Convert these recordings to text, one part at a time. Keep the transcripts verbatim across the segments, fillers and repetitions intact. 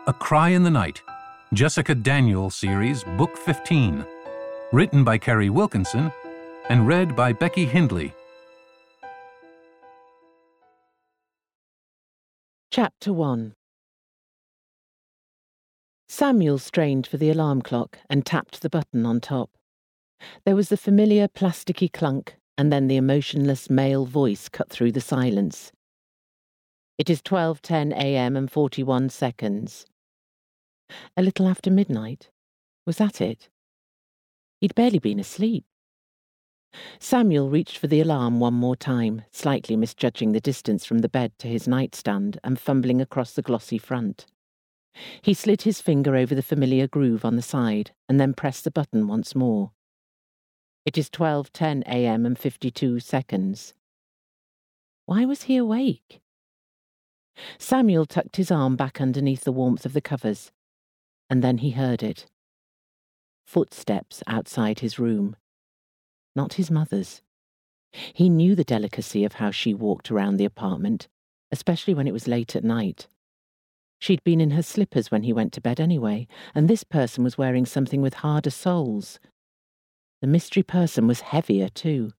A Cry in the Night, Jessica Daniel series, Book fifteen, written by Kerry Wilkinson and read by Becky Hindley. Chapter one. Samuel strained for the alarm clock and tapped the button on top. There was the familiar plasticky clunk, and then the emotionless male voice cut through the silence. It is twelve ten a m and forty-one seconds. A little after midnight. Was that it? He'd barely been asleep. Samuel reached for the alarm one more time, slightly misjudging the distance from the bed to his nightstand and fumbling across the glossy front. He slid his finger over the familiar groove on the side and then pressed the button once more. It is twelve ten a m and fifty-two seconds. Why was he awake? Samuel tucked his arm back underneath the warmth of the covers, and then he heard it. Footsteps outside his room. Not his mother's. He knew the delicacy of how she walked around the apartment, especially when it was late at night. She'd been in her slippers when he went to bed anyway, and this person was wearing something with harder soles. The mystery person was heavier too.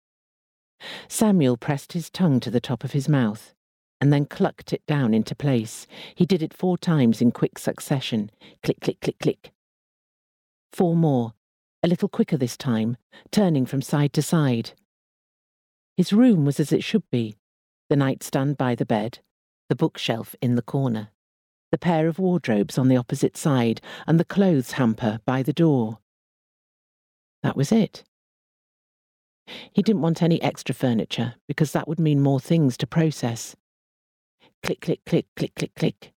Samuel pressed his tongue to the top of his mouth, and then clucked it down into place. He did it four times in quick succession. Click, click, click, click. Four more, a little quicker this time, turning from side to side. His room was as it should be. The nightstand by the bed, the bookshelf in the corner, the pair of wardrobes on the opposite side, and the clothes hamper by the door. That was it. He didn't want any extra furniture, because that would mean more things to process. Click, click, click, click, click, click.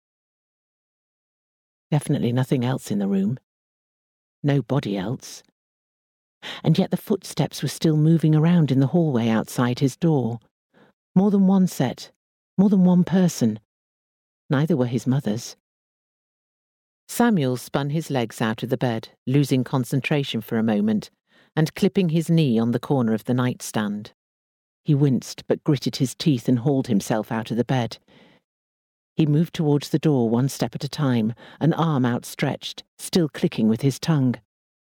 Definitely nothing else in the room. Nobody else. And yet the footsteps were still moving around in the hallway outside his door. More than one set, more than one person. Neither were his mother's. Samuel spun his legs out of the bed, losing concentration for a moment, and clipping his knee on the corner of the nightstand. He winced, but gritted his teeth and hauled himself out of the bed. He moved towards the door one step at a time, an arm outstretched, still clicking with his tongue.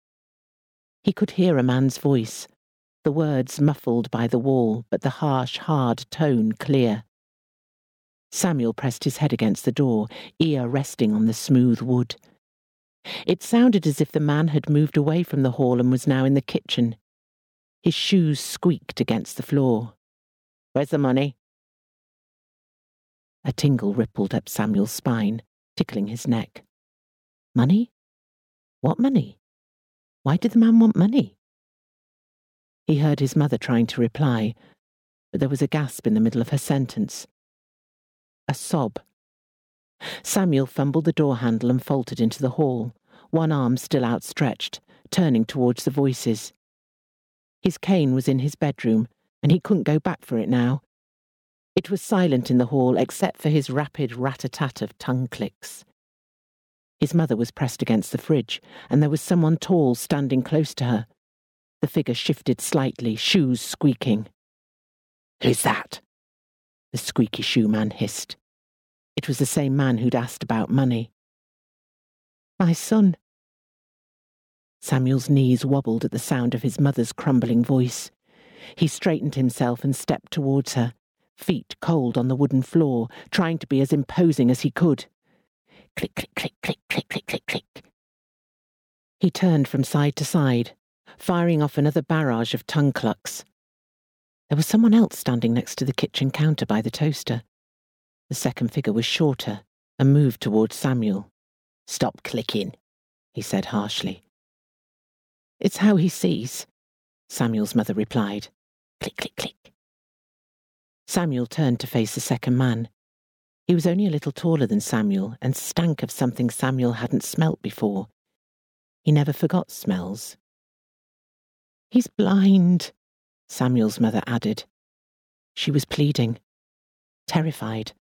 He could hear a man's voice, the words muffled by the wall, but the harsh, hard tone clear. Samuel pressed his head against the door, ear resting on the smooth wood. It sounded as if the man had moved away from the hall and was now in the kitchen. His shoes squeaked against the floor. "Where's the money?" A tingle rippled up Samuel's spine, tickling his neck. Money? What money? Why did the man want money? He heard his mother trying to reply, but there was a gasp in the middle of her sentence. A sob. Samuel fumbled the door handle and faltered into the hall, one arm still outstretched, turning towards the voices. His cane was in his bedroom, and he couldn't go back for it now. It was silent in the hall except for his rapid rat-a-tat of tongue clicks. His mother was pressed against the fridge, and there was someone tall standing close to her. The figure shifted slightly, shoes squeaking. "Who's that?" the squeaky shoe man hissed. It was the same man who'd asked about money. "My son." Samuel's knees wobbled at the sound of his mother's crumbling voice. He straightened himself and stepped towards her, feet cold on the wooden floor, trying to be as imposing as he could. Click, click, click, click, click, click, click, click. He turned from side to side, firing off another barrage of tongue clucks. There was someone else standing next to the kitchen counter by the toaster. The second figure was shorter and moved towards Samuel. "Stop clicking," he said harshly. "It's how he sees," Samuel's mother replied. Click, click, click. Samuel turned to face the second man. He was only a little taller than Samuel and stank of something Samuel hadn't smelt before. He never forgot smells. "He's blind," Samuel's mother added. She was pleading, terrified.